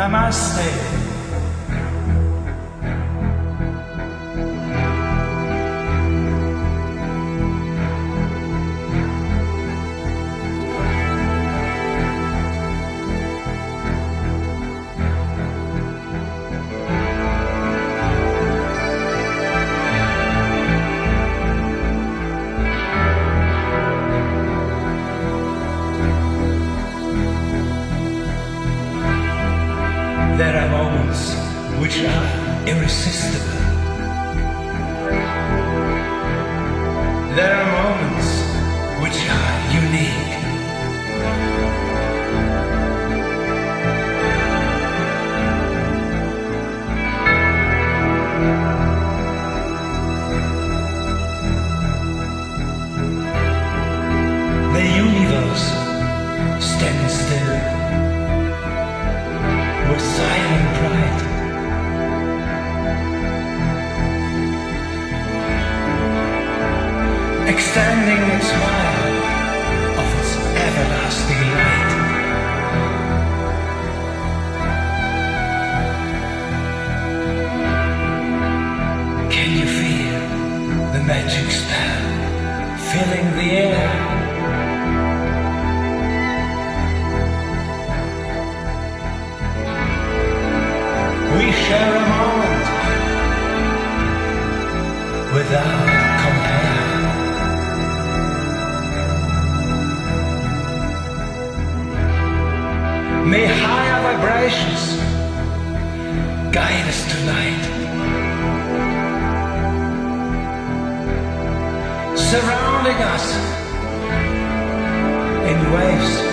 Namaste. There are moments which are irresistible. There are moments which are unique. The universe stands still with silent pride. Extending its smile of its everlasting light. Can you feel the magic spell filling the air? We share a moment without compare. May higher vibrations guide us tonight, surrounding us in waves